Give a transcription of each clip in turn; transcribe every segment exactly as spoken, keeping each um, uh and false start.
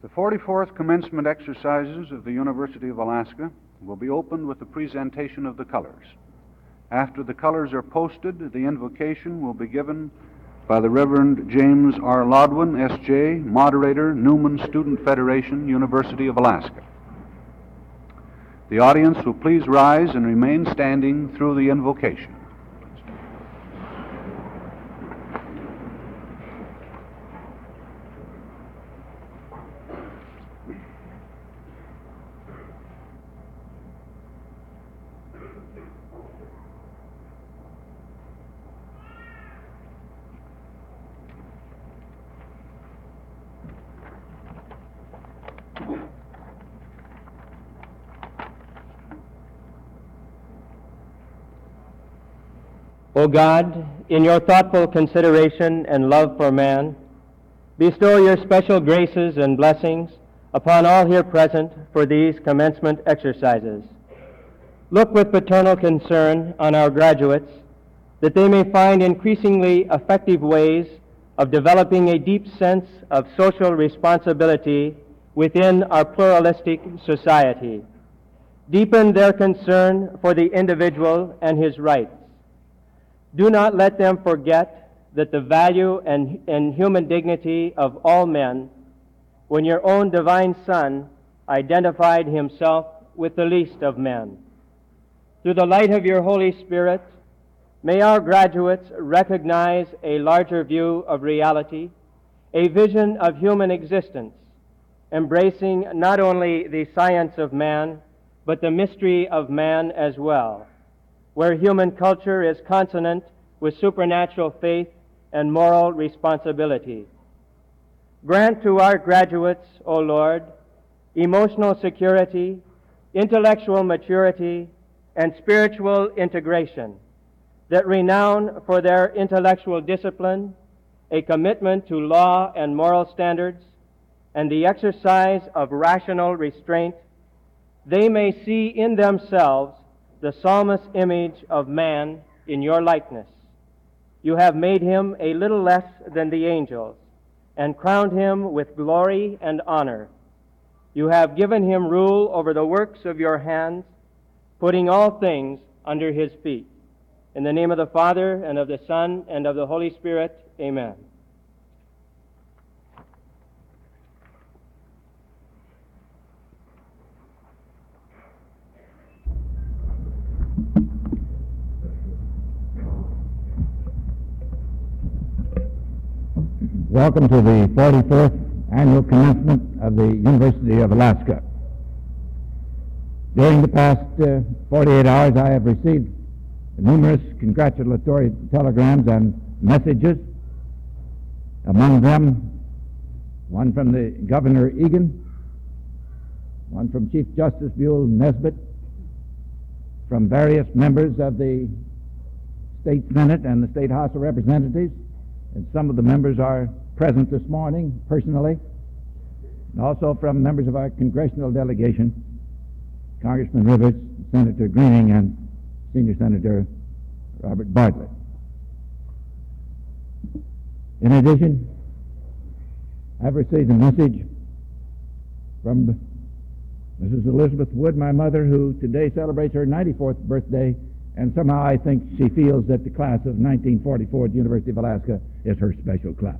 The forty-fourth commencement exercises of the University of Alaska will be opened with the presentation of the colors. After the colors are posted, the invocation will be given by the Reverend James R. Lodwin, S J, Moderator, Newman Student Federation, University of Alaska. The audience will please rise and remain standing through the invocation. O God, in your thoughtful consideration and love for man, bestow your special graces and blessings upon all here present for these commencement exercises. Look with paternal concern on our graduates, that they may find increasingly effective ways of developing a deep sense of social responsibility within our pluralistic society. Deepen their concern for the individual and his rights. Do not let them forget that the value and, and human dignity of all men, when your own divine Son identified himself with the least of men. Through the light of your Holy Spirit, may our graduates recognize a larger view of reality, a vision of human existence, embracing not only the science of man, but the mystery of man as well, where human culture is consonant with supernatural faith and moral responsibility. Grant to our graduates, O Lord, emotional security, intellectual maturity, and spiritual integration that renown for their intellectual discipline, a commitment to law and moral standards, and the exercise of rational restraint. They may see in themselves the psalmist's image of man in your likeness. You have made him a little less than the angels, and crowned him with glory and honor. You have given him rule over the works of your hands, putting all things under his feet. In the name of the Father, and of the Son, and of the Holy Spirit, amen. Welcome to the forty-fourth annual commencement of the University of Alaska. During the past uh, forty-eight hours, I have received numerous congratulatory telegrams and messages. Among them, one from the Governor Egan, one from Chief Justice Buell Nesbitt, from various members of the State Senate and the State House of Representatives, and some of the members are present this morning personally, and also from members of our congressional delegation, Congressman Rivers, Senator Greening, and Senior Senator Robert Bartlett. In addition, I've received a message from Missus Elizabeth Wood, my mother, who today celebrates her ninety-fourth birthday, and somehow I think she feels that the class of nineteen forty-four at the University of Alaska is her special class.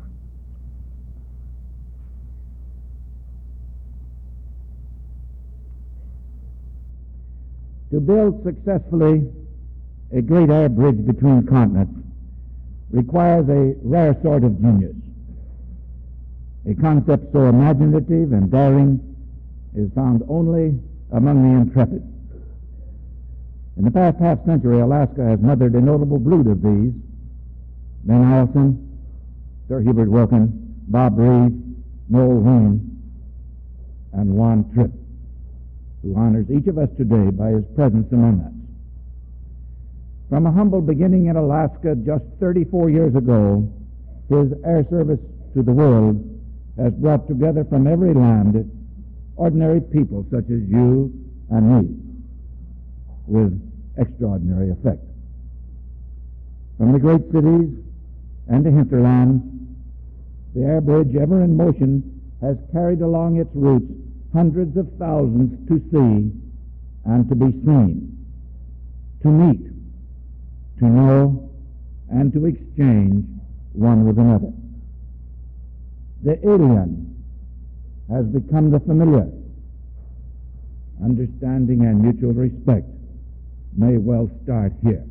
To build successfully a great air bridge between continents requires a rare sort of genius. A concept so imaginative and daring is found only among the intrepid. In the past half century, Alaska has mothered a notable brood of these: Ben Allison, Sir Hubert Wilkin, Bob Reeve, Noel Wayne, and Juan Tripp, who honors each of us today by his presence among us. From a humble beginning in Alaska just thirty-four years ago, his air service to the world has brought together from every land ordinary people such as you and me with extraordinary effect. From the great cities and the hinterlands, the air bridge, ever in motion, has carried along its roots hundreds of thousands to see and to be seen, to meet, to know, and to exchange one with another. The alien has become the familiar. Understanding and mutual respect may well start here.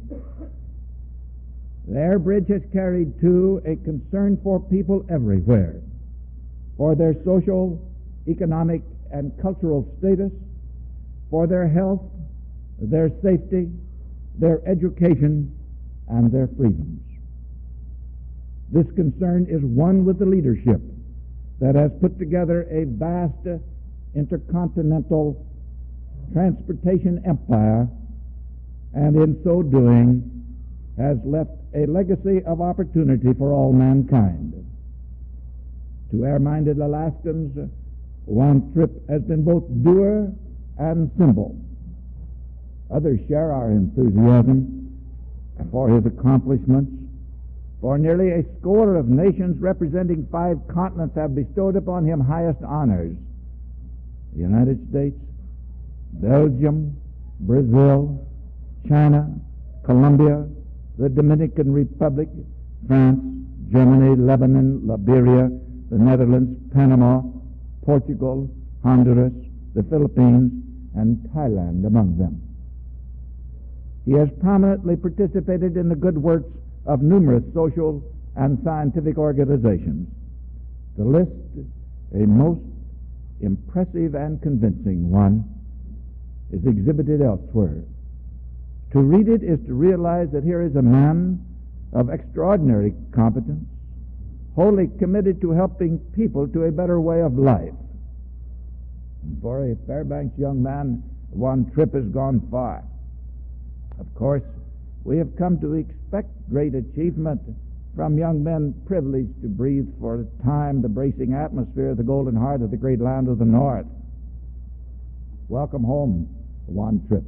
The air bridge has carried, too, a concern for people everywhere, for their social, economic, and cultural status, for their health, their safety, their education, and their freedoms. This concern is one with the leadership that has put together a vast intercontinental transportation empire, and in so doing has left a legacy of opportunity for all mankind. To air-minded Alaskans, one trip has been both doer and symbol. Others share our enthusiasm for his accomplishments, for nearly a score of nations representing five continents have bestowed upon him highest honors. The United States, Belgium, Brazil, China, Colombia, the Dominican Republic, France, Germany, Lebanon, Liberia, the Netherlands, Panama, Portugal, Honduras, the Philippines, and Thailand among them. He has prominently participated in the good works of numerous social and scientific organizations. The list, a most impressive and convincing one, is exhibited elsewhere. To read it is to realize that here is a man of extraordinary competence, wholly committed to helping people to a better way of life. And for a Fairbanks young man, one trip has gone far. Of course, we have come to expect great achievement from young men privileged to breathe for a time the bracing atmosphere of the golden heart of the great land of the North. Welcome home, Juan Trippe.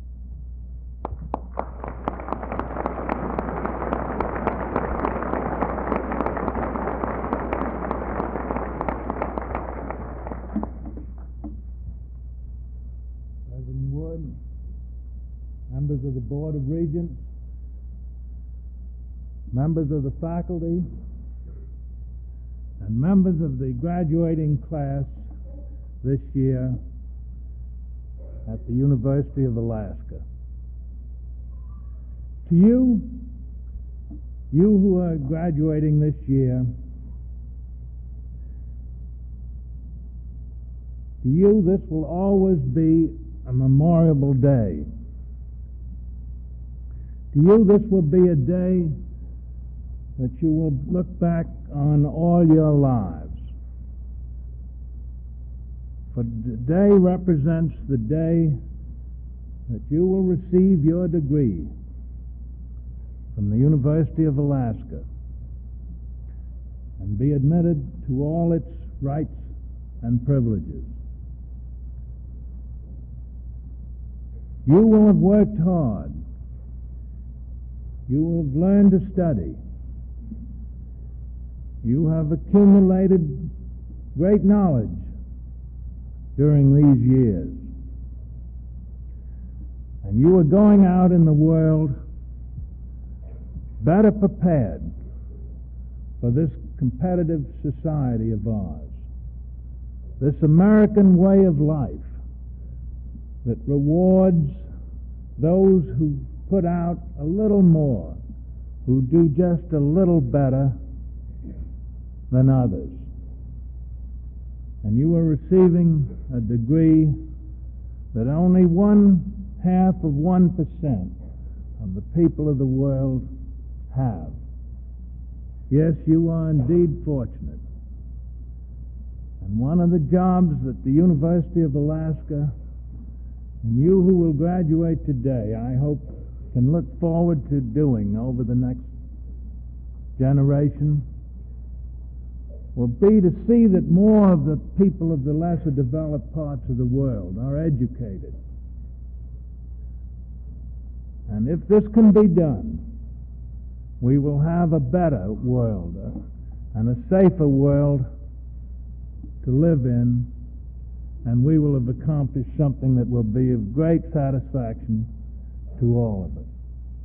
President Wood, members of the Board of Regents, members of the faculty, and members of the graduating class this year at the University of Alaska. To you, you who are graduating this year, to you this will always be a memorable day. To you this will be a day that you will look back on all your lives. For today represents the day that you will receive your degree from the University of Alaska and be admitted to all its rights and privileges. You will have worked hard. You will have learned to study. You have accumulated great knowledge during these years. And you are going out in the world better prepared for this competitive society of ours, this American way of life that rewards those who put out a little more, who do just a little better than others. And you are receiving a degree that only one half of one percent of the people of the world have. Yes, you are indeed fortunate. And one of the jobs that the University of Alaska and you who will graduate today, I hope, can look forward to doing over the next generation will be to see that more of the people of the lesser developed parts of the world are educated. And if this can be done, we will have a better world uh, and a safer world to live in, and we will have accomplished something that will be of great satisfaction to all of us.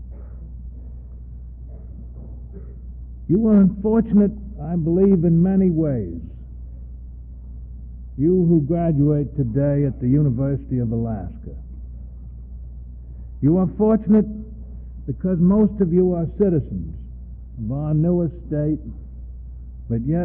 You are unfortunate, I believe, in many ways. You who graduate today at the University of Alaska. You are fortunate because most of you are citizens of our newest state, but yet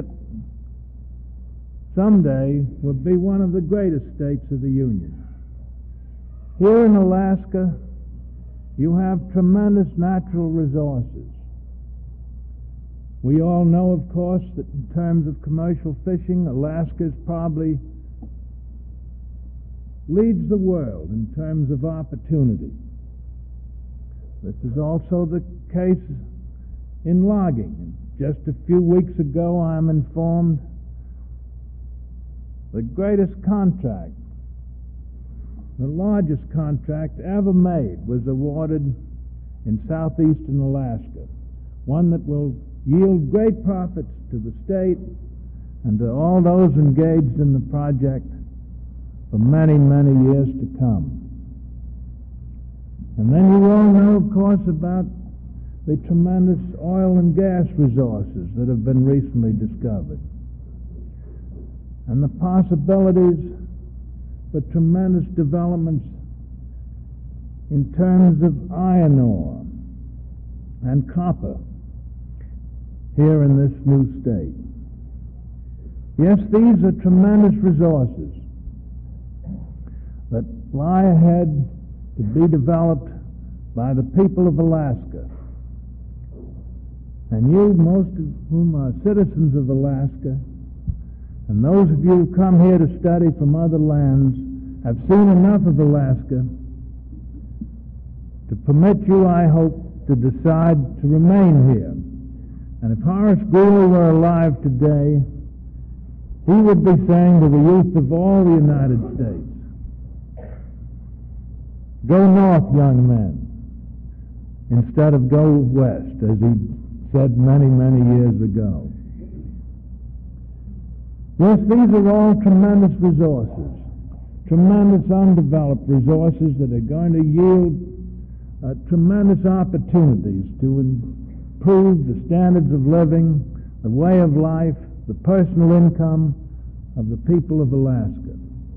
someday will be one of the greatest states of the Union. Here in Alaska, you have tremendous natural resources. We all know, of course, that in terms of commercial fishing, Alaska is probably leads the world in terms of opportunity. This is also the case in logging. Just a few weeks ago, I'm informed the greatest contract, the largest contract ever made, was awarded in southeastern Alaska, one that will yield great profits to the state and to all those engaged in the project for many, many years to come. And then you all know, of course, about the tremendous oil and gas resources that have been recently discovered, and the possibilities for tremendous developments in terms of iron ore and copper here in this new state. Yes, these are tremendous resources that lie ahead to be developed by the people of Alaska. And you, most of whom are citizens of Alaska, and those of you who come here to study from other lands, have seen enough of Alaska to permit you, I hope, to decide to remain here. And if Horace Greeley were alive today, he would be saying to the youth of all the United States, go north, young men, instead of go west, as he said many, many years ago. Yes, these are all tremendous resources, tremendous undeveloped resources that are going to yield uh, tremendous opportunities to improve the standards of living, the way of life, the personal income of the people of Alaska.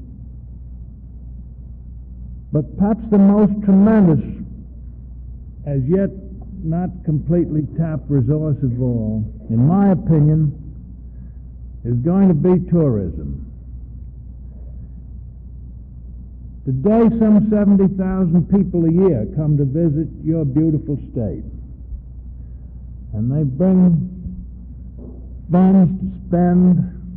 But perhaps the most tremendous, as yet not completely tapped resource of all, in my opinion, is going to be tourism. Today, some seventy thousand people a year come to visit your beautiful state. And they bring funds to spend,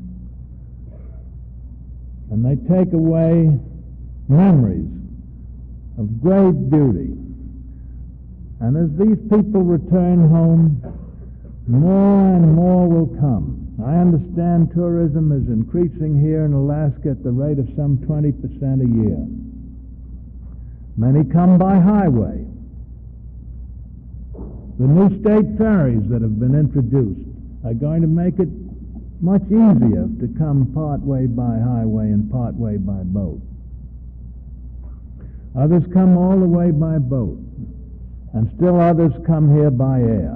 and they take away memories of great beauty. And as these people return home, more and more will come. I understand tourism is increasing here in Alaska at the rate of some twenty percent a year. Many come by highway. The new state ferries that have been introduced are going to make it much easier to come part way by highway and part way by boat. Others come all the way by boat, and still others come here by air.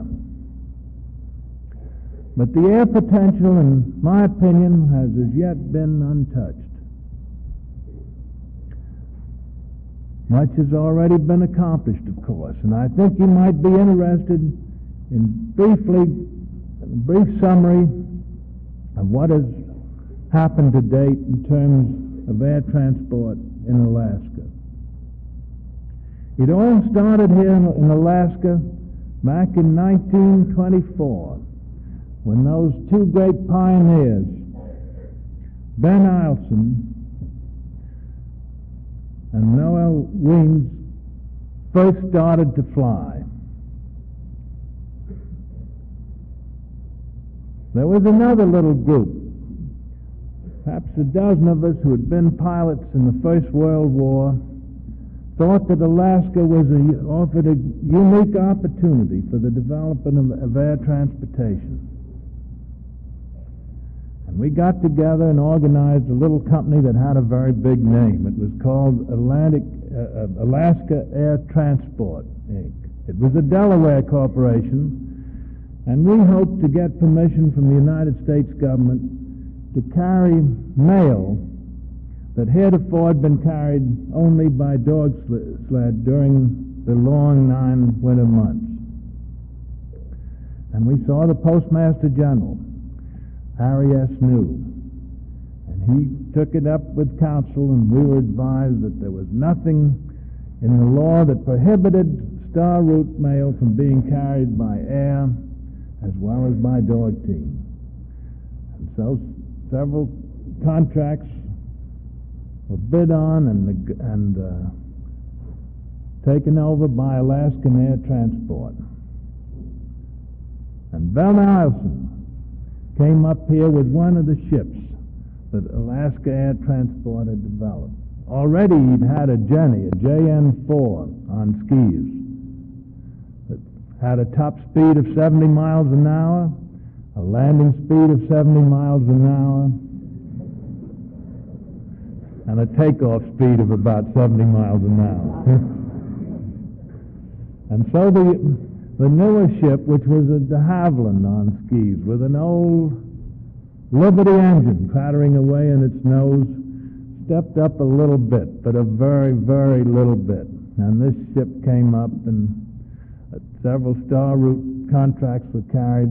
But the air potential, in my opinion, has as yet been untouched. Much has already been accomplished, of course, and I think you might be interested in briefly, a brief summary of what has happened to date in terms of air transport in Alaska. It all started here in Alaska back in nineteen twenty-four, when those two great pioneers, Ben Eielson and Noel Weems, first started to fly. There was another little group, perhaps a dozen of us who had been pilots in the First World War, thought that Alaska was a, offered a unique opportunity for the development of, of air transportation. And We got together and organized a little company that had a very big name. It was called Atlantic, uh, Alaska Air Transport, Incorporated. It was a Delaware corporation, and we hoped to get permission from the United States government to carry mail that heretofore had been carried only by dog sled during the long nine winter months. And we saw the Postmaster General, Harry S. New, and he took it up with counsel, and we were advised that there was nothing in the law that prohibited star route mail from being carried by air as well as by dog team. And so several contracts were bid on and, and uh, taken over by Alaskan Air Transport. And Bell Nielsen came up here with one of the ships that Alaska Air Transport had developed. Already he'd had a Jenny, a J N four on skis that had a top speed of seventy miles an hour, a landing speed of seventy miles an hour, and a takeoff speed of about seventy miles an hour. And so the The newer ship, which was a de Havilland on skis with an old Liberty engine clattering away in its nose, stepped up a little bit, but a very, very little bit. And this ship came up, and uh, several star route contracts were carried.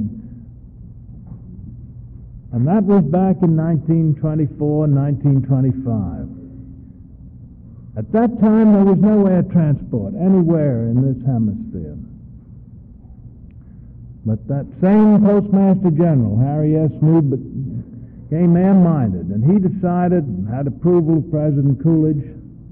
And that was back in nineteen twenty-four, nineteen twenty-five. At that time, there was no air transport anywhere in this hemisphere. But that same Postmaster General, Harry S. New, became air-minded, and he decided, and had approval of President Coolidge,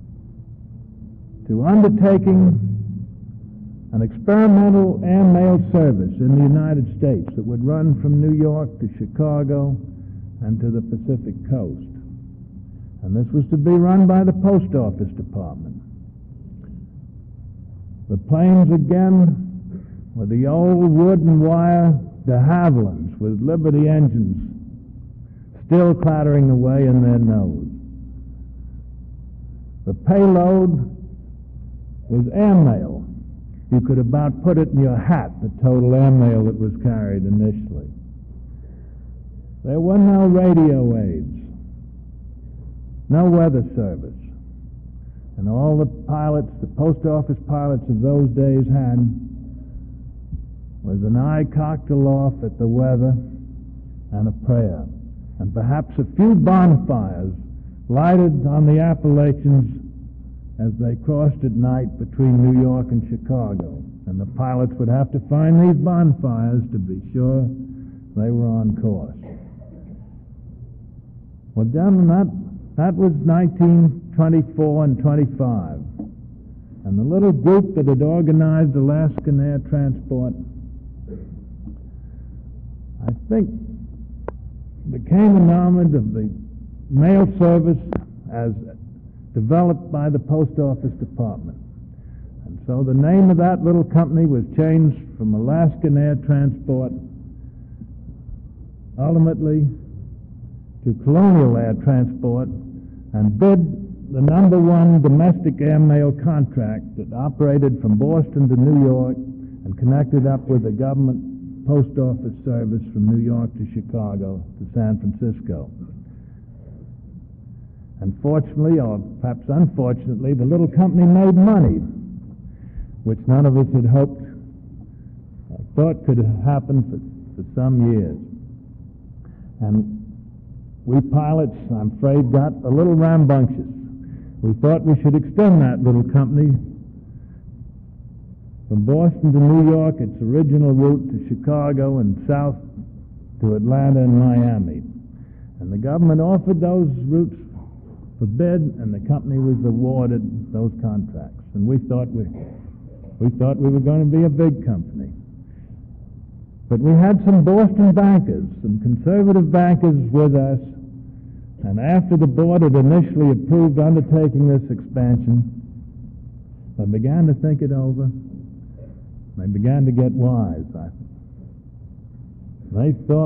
to undertaking an experimental air mail service in the United States that would run from New York to Chicago and to the Pacific coast. And this was to be run by the Post Office Department. The planes, again, with the old wood and wire de Havillands with Liberty engines still clattering away in their nose. The payload was airmail. You could about put it in your hat, the total airmail that was carried initially. There were no radio aids, no weather service, and all the pilots, the post office pilots of those days had was an eye cocked aloft at the weather and a prayer, and perhaps a few bonfires lighted on the Appalachians as they crossed at night between New York and Chicago. And the pilots would have to find these bonfires to be sure they were on course. Well, gentlemen, that, that was nineteen twenty-four and twenty-five. And the little group that had organized Alaskan Air Transport, I think, became enamored of the mail service as developed by the Post Office Department. And so the name of that little company was changed from Alaskan Air Transport ultimately to Colonial Air Transport, and bid the number one domestic airmail contract that operated from Boston to New York and connected up with the government post office service from New York to Chicago to San Francisco. And fortunately, or perhaps unfortunately, the little company made money, which none of us had hoped, uh, thought could happen for, for some years. And we pilots, I'm afraid, got a little rambunctious. We thought we should extend that little company from Boston to New York, its original route to Chicago, and south to Atlanta and Miami. And the government offered those routes for bid, and the company was awarded those contracts. And we thought we, we thought we were going to be a big company. But we had some Boston bankers, some conservative bankers with us, and after the board had initially approved undertaking this expansion, they began to think it over. They began to get wise, I think. They thought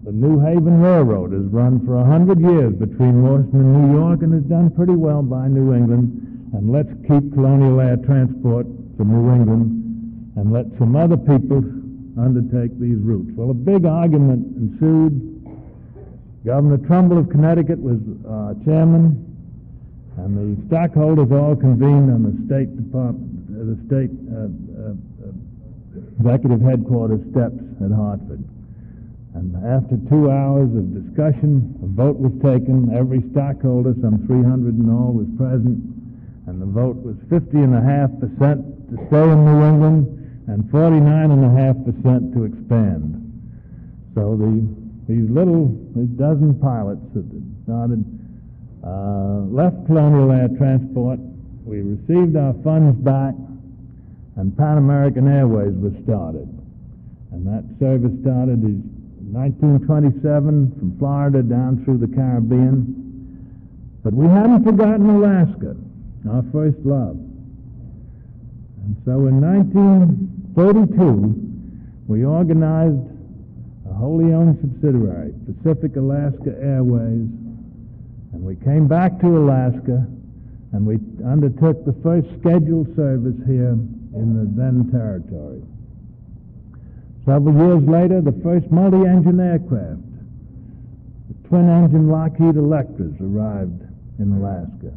the New Haven Railroad has run for a hundred years between Washington and New York and has done pretty well by New England. And let's keep colonial air transport to New England and let some other people undertake these routes. Well, a big argument ensued. Governor Trumbull of Connecticut was uh, chairman, and the stockholders all convened on the State Department, uh, the State uh, uh, uh, Executive Headquarters steps at Hartford. And after two hours of discussion, a vote was taken. Every stockholder, some three hundred in all, was present, and the vote was fifty and a half percent to stay in New England and forty-nine and a half percent to expand. So the these little these dozen pilots that started uh, left colonial air transport. We received our funds back, and Pan American Airways was started, and that service started in nineteen twenty-seven from Florida down through the Caribbean. But we haven't forgotten Alaska, our first love. And so in nineteen thirty-two, we organized a wholly owned subsidiary, Pacific Alaska Airways, and we came back to Alaska, and we undertook the first scheduled service here in the then territory. Several years later, the first multi-engine aircraft, the twin-engine Lockheed Electras, arrived in Alaska.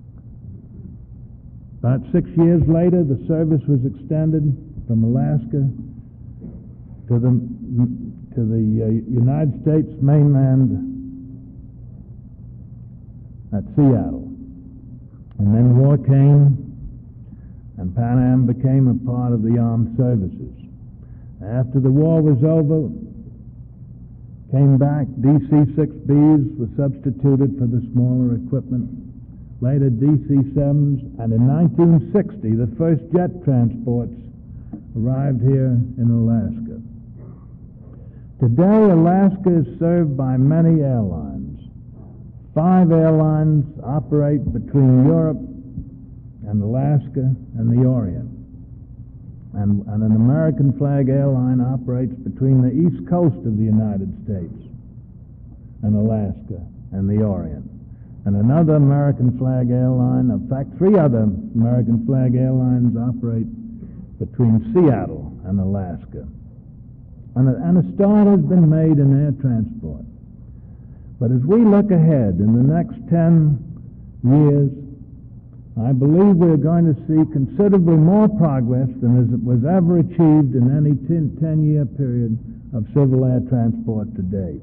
About six years later, the service was extended from Alaska to the to the uh, United States mainland at Seattle. And then war came, and Pan Am became a part of the armed services. After the war was over, came back, D C six Bs were substituted for the smaller equipment, later D C sevens, and in nineteen sixty, the first jet transports arrived here in Alaska. Today, Alaska is served by many airlines. Five airlines operate between Europe and Alaska and the Orient. And, and an American flag airline operates between the east coast of the United States and Alaska and the Orient. And another American flag airline, in fact, three other American flag airlines operate between Seattle and Alaska. And a, and a start has been made in air transport. But as we look ahead in the next ten years, I believe we're going to see considerably more progress than as it was ever achieved in any ten-year period of civil air transport to date.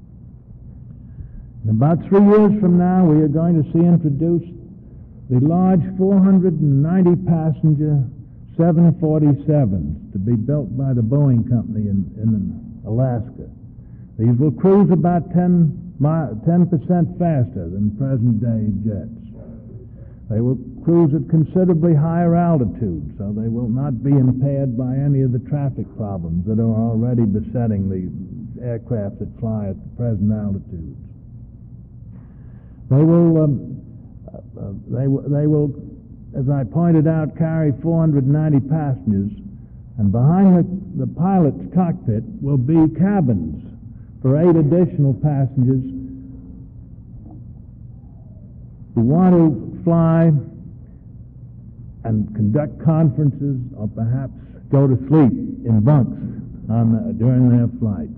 In about three years from now, we are going to see introduced the large four hundred ninety passenger seven forty-sevens to be built by the Boeing Company in, in Alaska. These will cruise about ten percent faster than present-day jets. They will cruise at considerably higher altitudes, so they will not be impaired by any of the traffic problems that are already besetting the aircraft that fly at the present altitudes. They will, um, uh, they, they will, as I pointed out, carry four hundred ninety passengers, and behind the, the pilot's cockpit will be cabins for eight additional passengers who want to fly and conduct conferences or perhaps go to sleep in bunks on the, during their flight.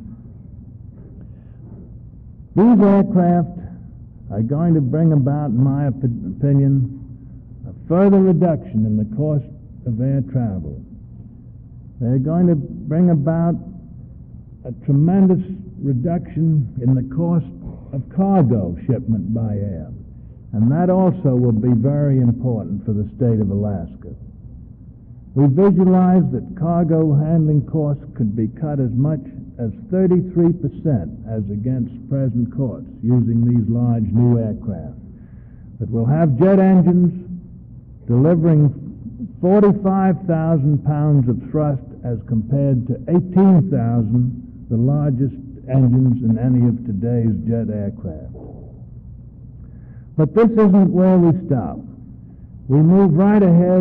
These aircraft are going to bring about, in my op- opinion, a further reduction in the cost of air travel. They're going to bring about a tremendous reduction in the cost of cargo shipment by air. And that also will be very important for the state of Alaska. We visualize that cargo handling costs could be cut as much as thirty-three percent as against present costs using these large new aircraft that will have jet engines delivering forty-five thousand pounds of thrust as compared to eighteen thousand, the largest engines in any of today's jet aircraft. But this isn't where we stop. We move right ahead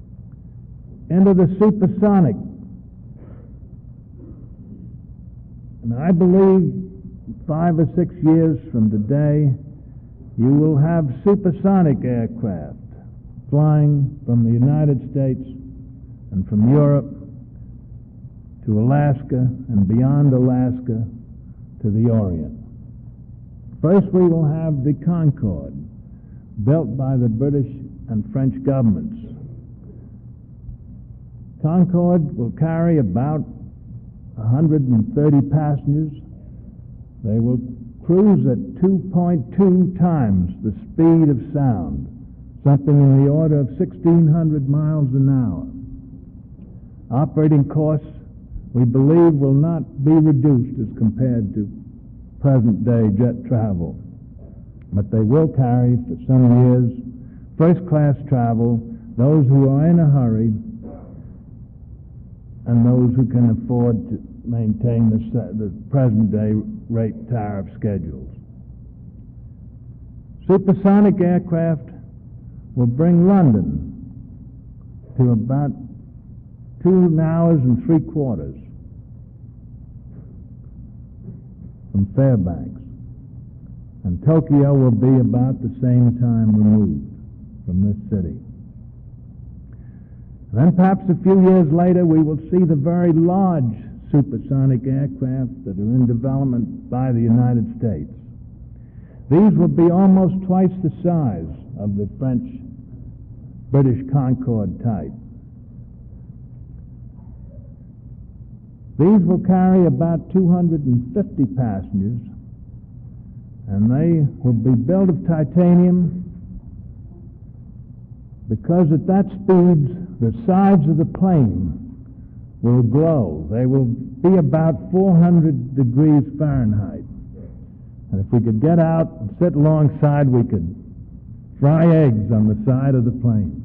into the supersonic And I believe five or six years from today, you will have supersonic aircraft flying from the United States and from Europe to Alaska and beyond Alaska to the Orient. First, we will have the Concorde, built by the British and French governments. Concorde will carry about one hundred thirty passengers. They will cruise at two point two times the speed of sound, something in the order of sixteen hundred miles an hour. Operating costs, we believe, will not be reduced as compared to present-day jet travel, but they will carry for some years first-class travel, those who are in a hurry, and those who can afford to maintain the, the present-day rate tariff schedules. Supersonic aircraft will bring London to about two hours and three quarters from Fairbanks, and Tokyo will be about the same time removed from this city. Then perhaps a few years later we will see the very large supersonic aircraft that are in development by the United States. These will be almost twice the size of the French British Concorde type. These will carry about two hundred fifty passengers, and they will be built of titanium because at that speed the sides of the plane will glow. They will be about four hundred degrees Fahrenheit. And if we could get out and sit alongside, we could fry eggs on the side of the plane.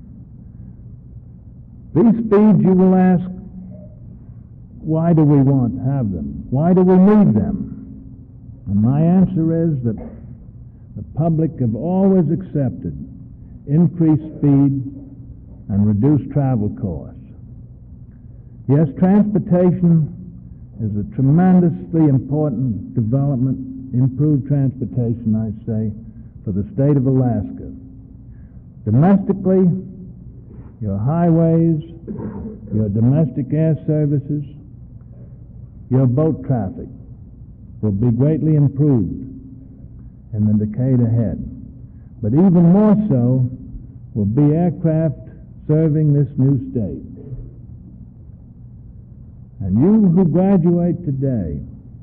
These speeds, you will ask, why do we want to have them? Why do we need them? And my answer is that the public have always accepted increased speed and reduced travel costs. Yes, transportation is a tremendously important development, improved transportation, I say, for the state of Alaska. Domestically, your highways, your domestic air services, your boat traffic will be greatly improved in the decade ahead. But even more so will be aircraft serving this new state. And you who graduate today,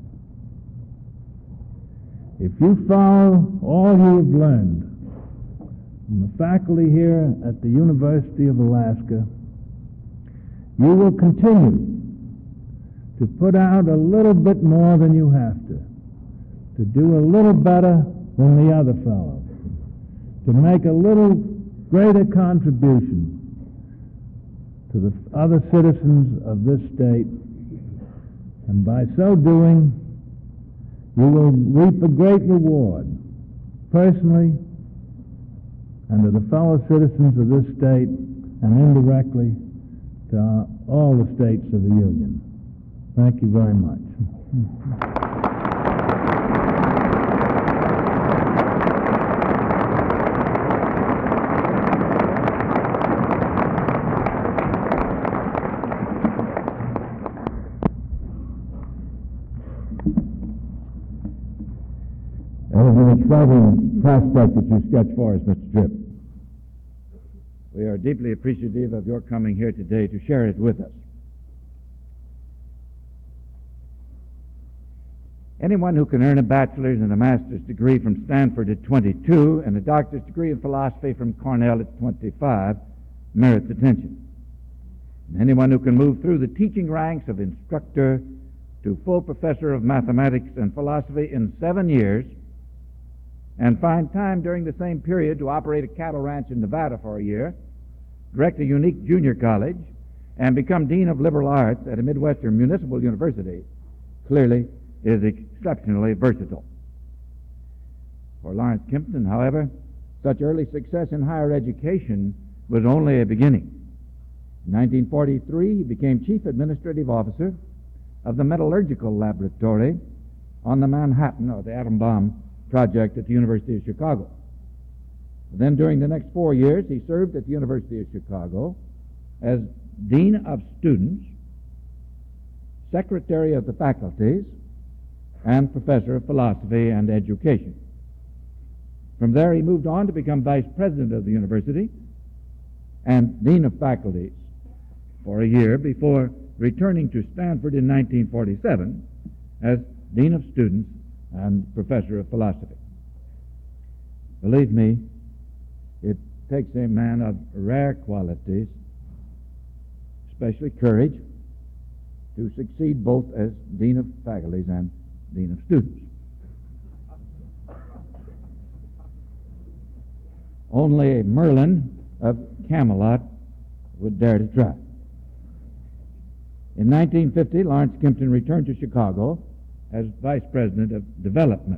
if you follow all you have learned from the faculty here at the University of Alaska, you will continue to put out a little bit more than you have to, to do a little better than the other fellow, to make a little greater contribution to the other citizens of this state, and by so doing, you will reap a great reward, personally, and to the fellow citizens of this state, and indirectly to uh, all the states of the Union. Thank you very much. That is an exciting prospect that you sketch for us, Mister Tripp. We are deeply appreciative of your coming here today to share it with us. Anyone who can earn a bachelor's and a master's degree from Stanford at twenty-two and a doctor's degree in philosophy from Cornell at twenty-five merits attention. And anyone who can move through the teaching ranks of instructor to full professor of mathematics and philosophy in seven years and find time during the same period to operate a cattle ranch in Nevada for a year, direct a unique junior college, and become dean of liberal arts at a Midwestern municipal university, clearly is exceptionally versatile. For Lawrence Kimpton, however, such early success in higher education was only a beginning. In nineteen forty-three, he became chief administrative officer of the metallurgical laboratory on the Manhattan, or the atom bomb project at the University of Chicago. Then during the next four years, he served at the University of Chicago as Dean of Students, Secretary of the Faculties, and Professor of Philosophy and Education. From there, he moved on to become Vice President of the University and Dean of Faculties for a year before returning to Stanford in nineteen forty-seven as Dean of Students and Professor of Philosophy. Believe me, it takes a man of rare qualities, especially courage, to succeed both as Dean of Faculties and Dean of Students. Only a Merlin of Camelot would dare to try. In nineteen fifty, Lawrence Kimpton returned to Chicago as Vice President of Development.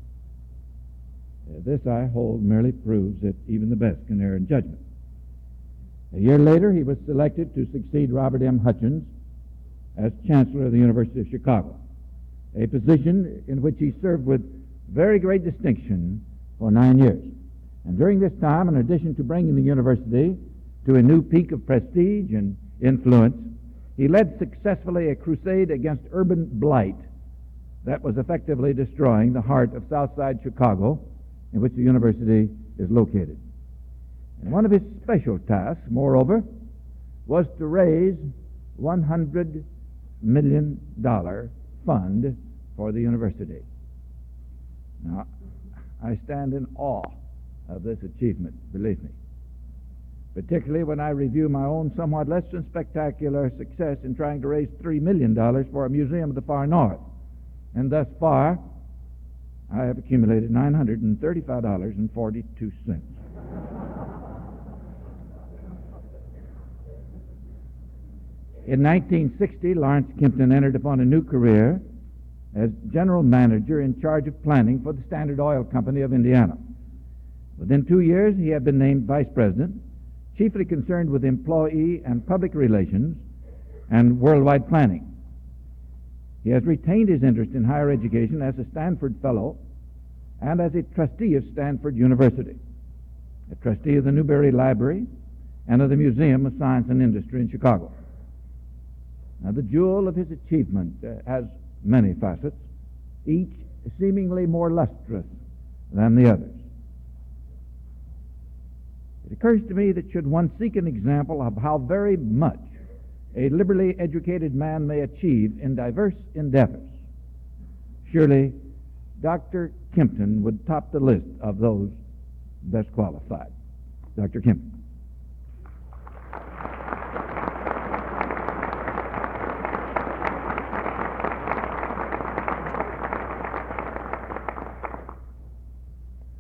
This, I hold, merely proves that even the best can err in judgment. A year later, he was selected to succeed Robert M. Hutchins as Chancellor of the University of Chicago, a position in which he served with very great distinction for nine years. And during this time, in addition to bringing the university to a new peak of prestige and influence, he led successfully a crusade against urban blight that was effectively destroying the heart of Southside Chicago, in which the university is located. And one of his special tasks, moreover, was to raise one hundred million dollars fund for the university. Now, I stand in awe of this achievement, believe me, particularly when I review my own somewhat less than spectacular success in trying to raise three million dollars for a museum of the far north. And thus far, I have accumulated nine hundred thirty-five dollars and forty-two cents. In nineteen sixty, Lawrence Kimpton entered upon a new career as general manager in charge of planning for the Standard Oil Company of Indiana. Within two years, he had been named vice president, chiefly concerned with employee and public relations and worldwide planning. He has retained his interest in higher education as a Stanford Fellow and as a trustee of Stanford University, a trustee of the Newberry Library and of the Museum of Science and Industry in Chicago. Now, the jewel of his achievement uh, has many facets, each seemingly more lustrous than the others. It occurs to me that should one seek an example of how very much a liberally educated man may achieve in diverse endeavors, surely Doctor Kimpton would top the list of those best qualified. Doctor Kimpton.